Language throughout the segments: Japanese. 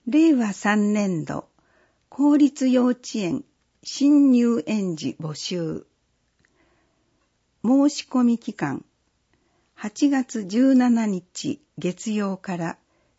令和3年度公立幼稚園新入園児募集。申し込み期間8月17日月曜から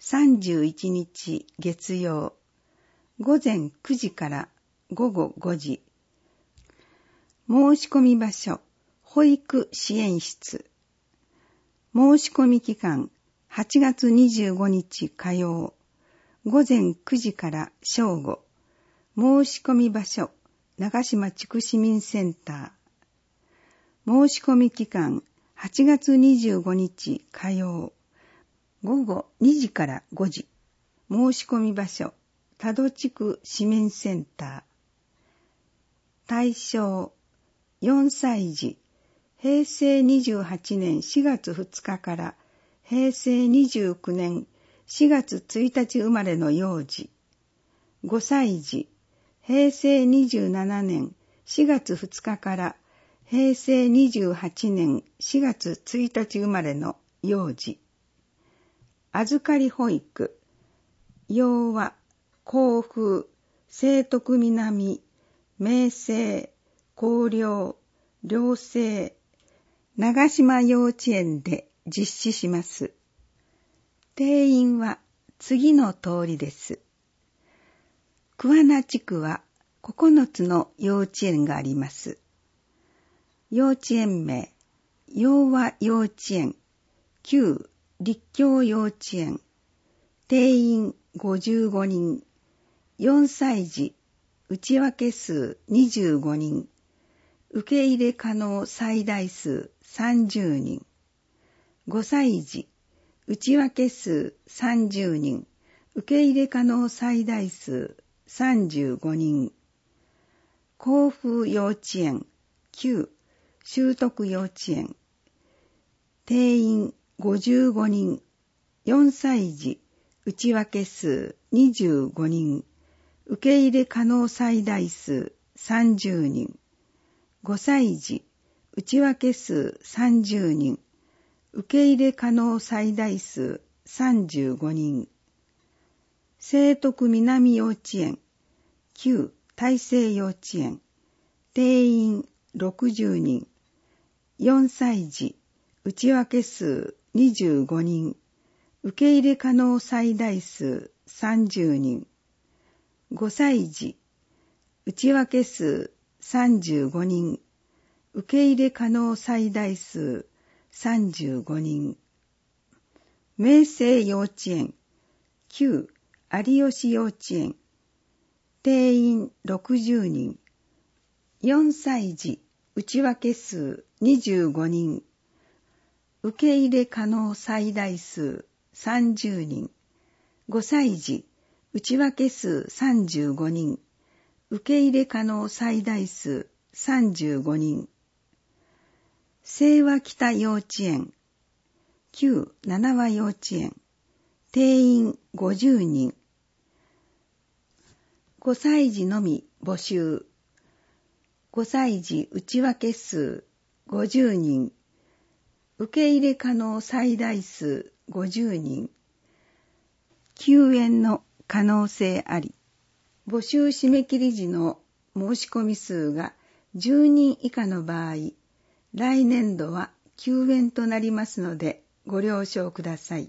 31日月曜午前9時から午後5時。申し込み場所保育支援室。申し込み期間8月25日火曜午前9時から正午。申し込み場所長島地区市民センター。申し込み期間8月25日火曜午後2時から5時。申し込み場所多度地区市民センター。対象4歳児、平成28年4月2日から平成29年4月1日生まれの幼児。5歳児、平成27年4月2日から平成28年4月1日生まれの幼児。預かり保育、洋和、甲府、聖徳南、明星、光陵、寮生、長島幼稚園で実施します。定員は次の通りです。桑名地区は9つの幼稚園があります。幼稚園名、洋和幼稚園、旧立教幼稚園、定員55人、4歳児、内訳数25人、受け入れ可能最大数30人、5歳児、内訳数30人、受け入れ可能最大数35人。甲府幼稚園、旧修徳幼稚園、定員55人、4歳児、内訳数25人、受け入れ可能最大数30人、5歳児、内訳数30人、受け入れ可能最大数35人。聖徳南幼稚園、旧大成幼稚園、定員60人、4歳児、内訳数25人、受け入れ可能最大数30人、5歳児、内訳数35人、受け入れ可能最大数35人。明星幼稚園、旧有吉幼稚園、定員60人、4歳児、内訳数25人、受け入れ可能最大数30人、5歳児、内訳数35人、受け入れ可能最大数35人。清和北幼稚園、旧七和幼稚園、定員50人。5歳児のみ募集。5歳児内訳数50人。受け入れ可能最大数50人。休園の可能性あり。募集締め切り時の申し込み数が10人以下の場合、来年度は休園となりますのでご了承ください。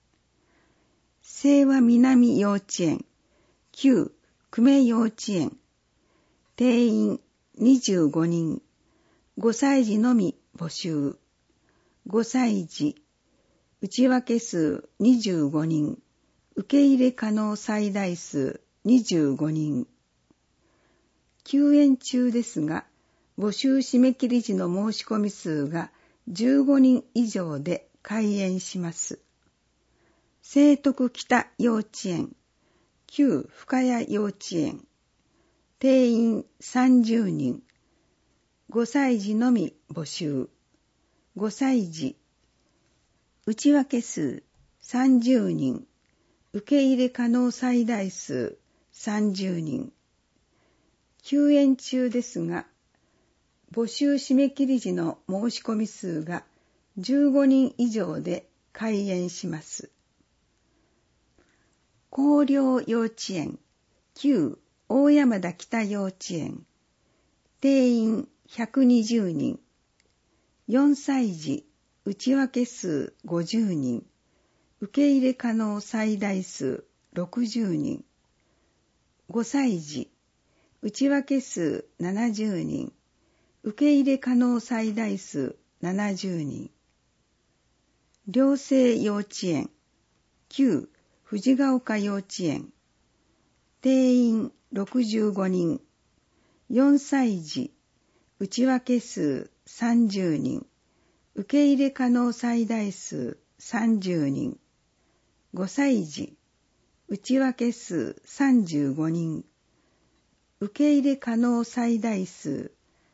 清和南幼稚園、旧久米幼稚園、定員25人、5歳児のみ募集。5歳児、内訳数25人、受け入れ可能最大数25人。休園中ですが、募集締め切り時の申し込み数が15人以上で開園します。聖徳北幼稚園、旧深谷幼稚園、定員30人、5歳児のみ募集。5歳児、内訳数30人、受け入れ可能最大数30人。休園中ですが、募集締め切り時の申し込み数が15人以上で開園します。 光陵幼稚園、旧大山田北幼稚園、定員120人、4歳児、内訳数50人、受け入れ可能最大数60人、5歳児、内訳数70人、受け入れ可能最大数70人、寮生幼稚園、旧藤ヶ丘幼稚園、定員65人、4歳児、内訳数30人、受け入れ可能最大数30人、5歳児、内訳数35人、受け入れ可能最大数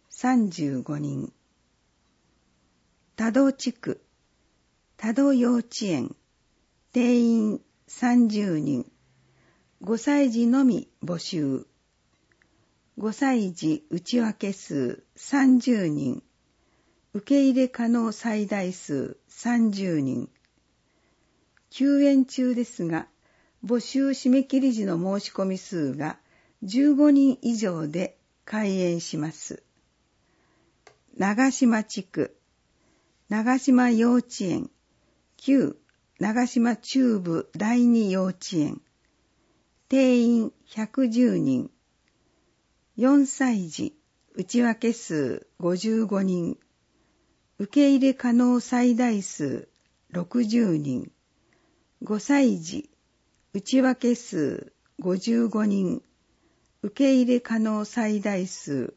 35人。多度地区、多度幼稚園、定員30人、5歳児のみ募集。5歳児内訳数30人、受け入れ可能最大数30人。休園中ですが、募集締め切り時の申し込み数が15人以上で開園します。長島地区、長島幼稚園、旧長島中部第二幼稚園、定員110人、4歳児、内訳数55人、受け入れ可能最大数60人、5歳児、内訳数55人、受け入れ可能最大数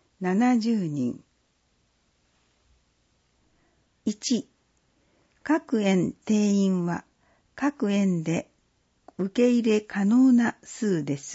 70人。1、各園定員は各園で受け入れ可能な数です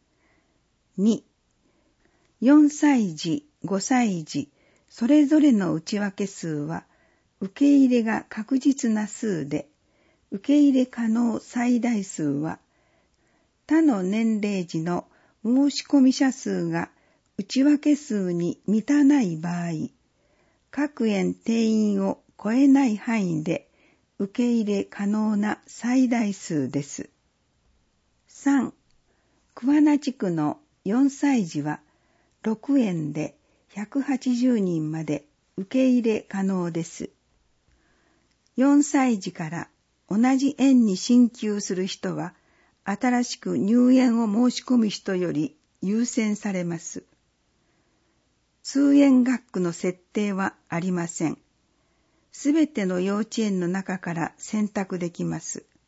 。2、4歳児、5歳児、それぞれの内訳数は受け入れが確実な数で、受け入れ可能最大数は他の年齢時の申し込み者数が内訳数に満たない場合、各園定員を超えない範囲で受け入れ可能な最大数です。3、桑名地区の4歳児は6園で180人まで受け入れ可能です。4歳児から同じ園に進級する人は、新しく入園を申し込む人より優先されます。通園学区の設定はありません。すべての幼稚園の中から選択できます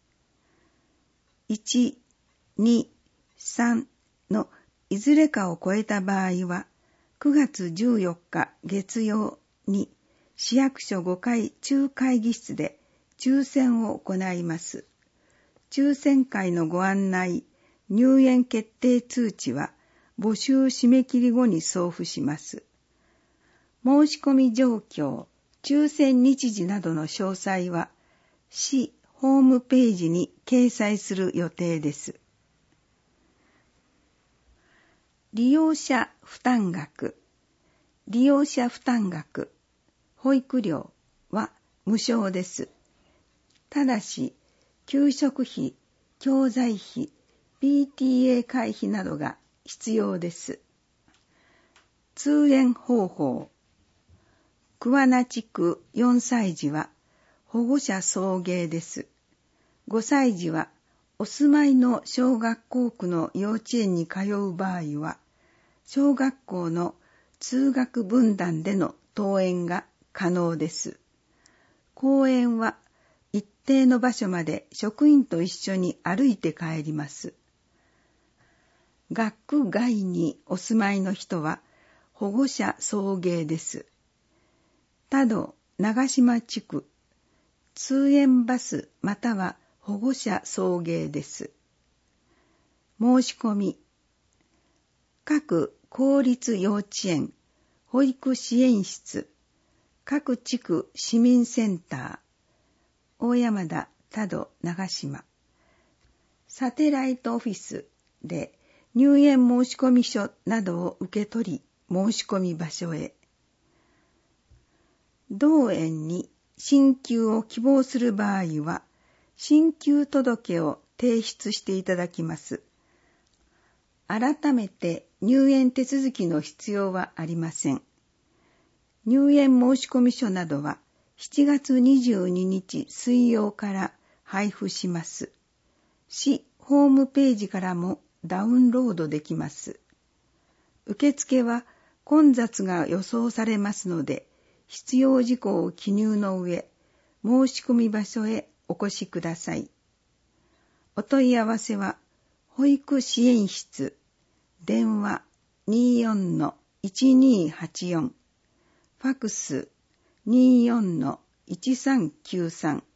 。1、2、3のいずれかを超えた場合は、9月14日月曜に市役所5階中会議室で抽選を行います。抽選会のご案内、入園決定通知は募集締め切り後に送付します。申し込み状況、抽選日時などの詳細は市ホームページに掲載する予定です。利用者負担額、利用者負担額、保育料は無償です。ただし、給食費、教材費、PTA 会費などが必要です。通園方法、桑名地区4歳児は保護者送迎です。5歳児はお住まいの小学校区の幼稚園に通う場合は、小学校の通学分団での登園が可能です。公園は一定の場所まで職員と一緒に歩いて帰ります。学区外にお住まいの人は保護者送迎です。多度長島地区、通園バスまたは保護者送迎です。申し込み、各公立幼稚園、保育支援室、各地区市民センター、大山田、多度、長島、サテライトオフィスで入園申込書などを受け取り、申し込み場所へ。同園に進級を希望する場合は、進級届を提出していただきます。改めて入園手続きの必要はありません。入園申込書などは7月22日水曜から配布します。市ホームページからもダウンロードできます。受付は混雑が予想されますので、必要事項を記入の上、申し込み場所へお越しください。お問い合わせは、保育支援室、電話 24-1284、ファクス 24-1393